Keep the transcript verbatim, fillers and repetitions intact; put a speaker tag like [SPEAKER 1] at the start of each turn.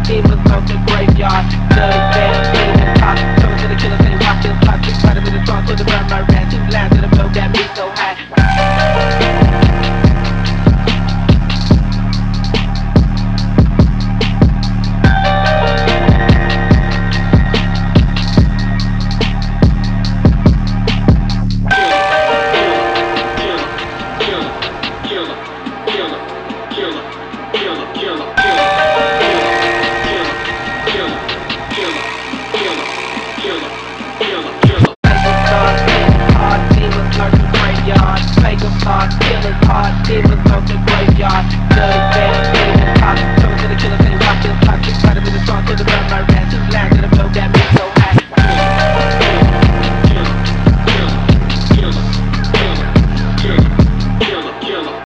[SPEAKER 1] demons from the graveyard. Dirty fans, demons pop. Coming to the killers, they watch this pop. Six fighter with a trunk to the burn my rat. Two lines to the blow that me so high. Hard demons